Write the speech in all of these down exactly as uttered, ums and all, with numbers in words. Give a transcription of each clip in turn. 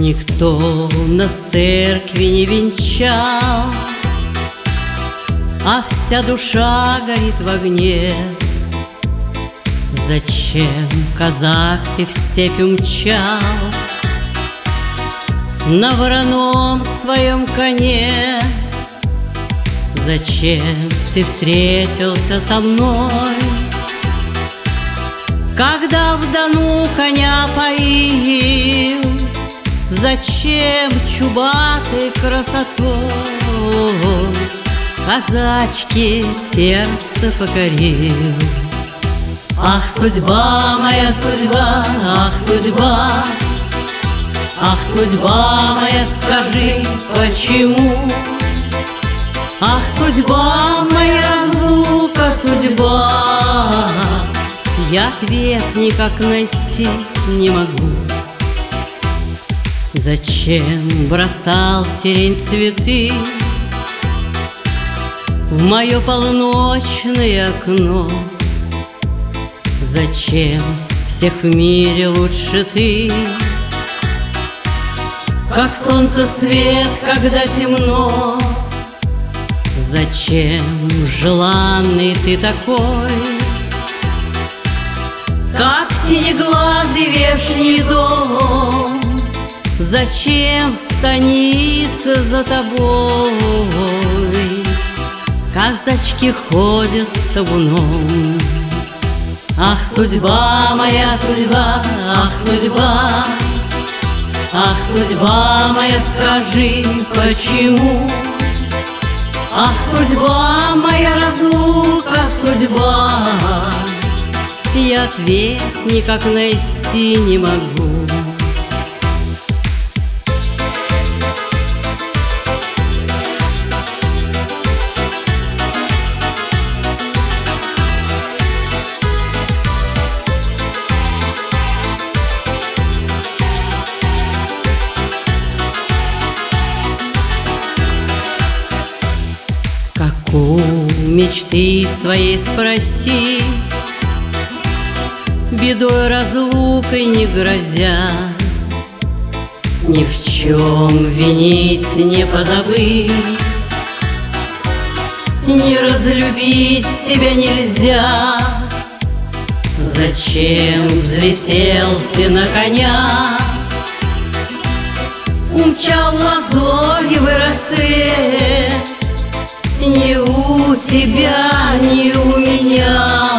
Никто нас в церкви не венчал, а вся душа горит в огне. Зачем, казак, ты в степь умчал на вороном своем коне? Зачем ты встретился со мной, когда в Дону коня поил? Зачем чубатой красотой казачки сердце покорил? Ах, судьба моя, судьба, ах, судьба, ах, судьба моя, скажи, почему? Ах, судьба моя, разлука, судьба, я ответ никак найти не могу. Зачем бросал сирень цветы в мое полночное окно? Зачем всех в мире лучше ты, как солнце свет, когда темно? Зачем желанный ты такой, как синеглазый вешний дом? Зачем в станице за тобой казачки ходят табуном? Ах, судьба моя, судьба, ах, судьба, ах, судьба моя, скажи, почему? Ах, судьба моя, разлука, судьба, я ответ никак найти не могу. У мечты своей спросить, бедой разлукой не грозя, ни в чем винить не позабыть, не разлюбить себя нельзя. Зачем взлетел ты на коня, умчал лазоревый рассвет? Ни у тебя, ни у меня,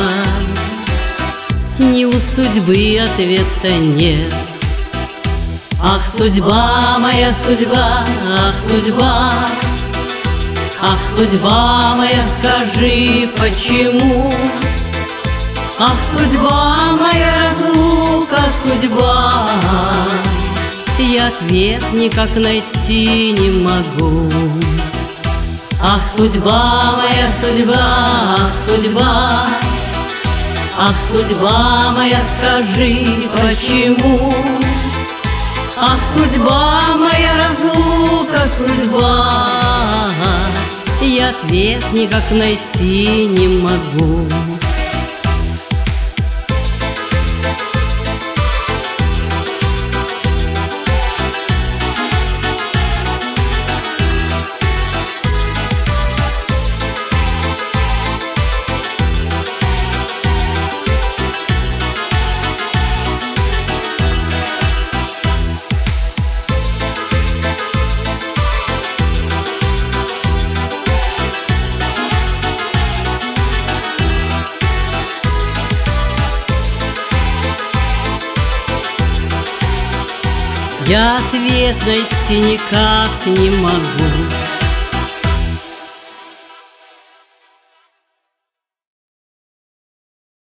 ни у судьбы ответа нет. Ах, судьба моя, судьба, ах, судьба, ах, судьба моя, скажи, почему? Ах, судьба моя, разлука, судьба, я ответ никак найти не могу. Ах, судьба моя, судьба, ах, судьба, ах, судьба моя, скажи, почему? Ах, судьба моя, разлука, судьба, я ответ никак найти не могу. Я ответ найти никак не могу.